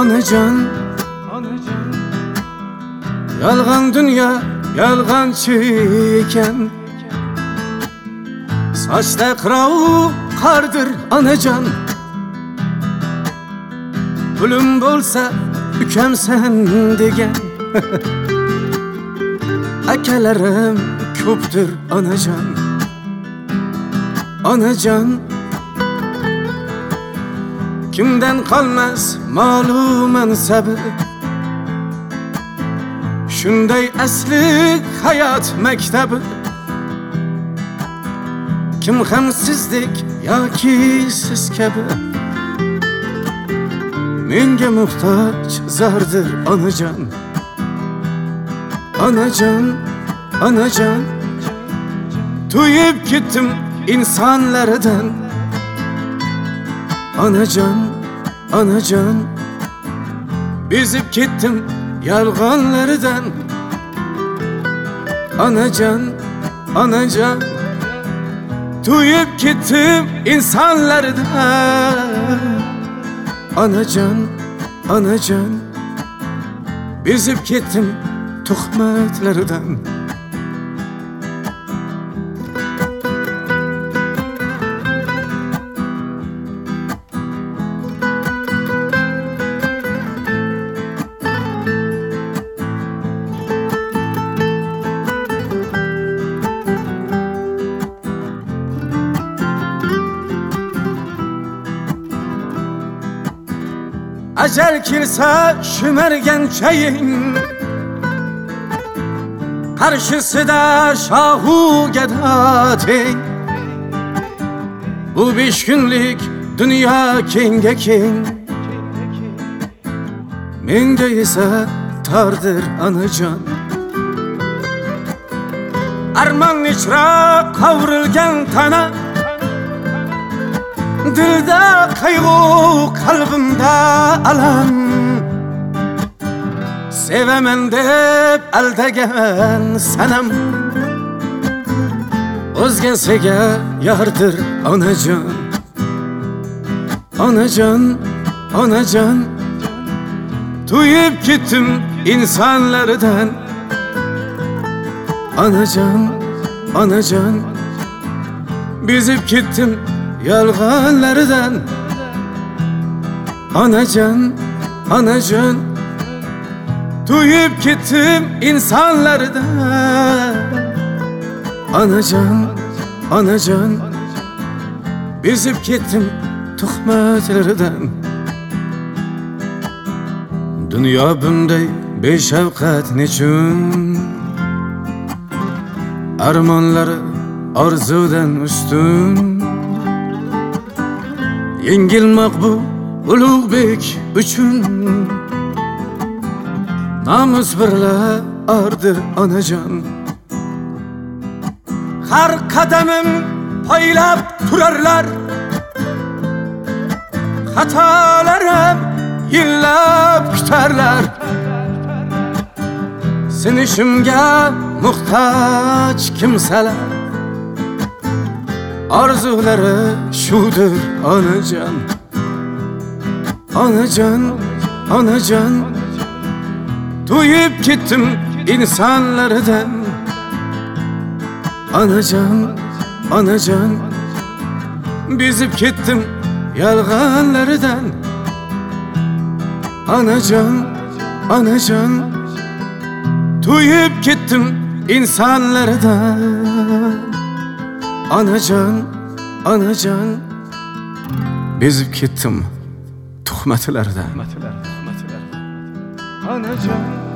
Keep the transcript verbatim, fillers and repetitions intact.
Anacan, anacan, yalgan dünya, yalgancı iken, saçta kırağı kardır anacan. Gülüm bolsa ükəm sen degen. Akelerim köptür anacan. Anacan, kimden kalmaz malum mensebi, şunday asli hayat mektebi. Kim hemsizlik ya ki siz kebi, menge muhtaç zardır anacan. Anacan, anacan, tuyup gittim insanlardan. Anacan, anacan, bizip gittim yalganlardan. Anacan, anacan, tuyup gittim insanlardan. Anacan, anacan, bizip gittim tuhmetlerden. Acel kirse şümergen çayın, karşısı da şahu gedatin. Bu beş günlük dünya kenge king, mende ise tardır anacan. Arman içra kavrulgen tana, dilde kaygı, kalbimde alam. Sevemen dep aldegen sanam, özgesiga yardır anacan. Anacan, anacan, tuyup gittim insanlardan. Anacan, anacan, bizip gittim yalganlardan. Anacan, anacan, tuyup gittim insanlardan. Anacan, anacan, bizip gittim tuhmetlerden. Dünya bunday beshafqat nechun, armonlari orzudan ustun. Yengilmoq bu ulug'bek uchun, namus birla ardır anacan. Har kademim paylap turarlar, hatalarım yillab küterler. Sinişimge muhtaç kimseler, arzuları şudur anacan. Anacan, anacan, tuyup gittim insanlardan. Anacan, anacan, bizip gittim yalganlardan. Anacan, anacan, tuyup gittim insanlardan. Anacan, anacan, bizip gittim tuhmetlerden. Anacan.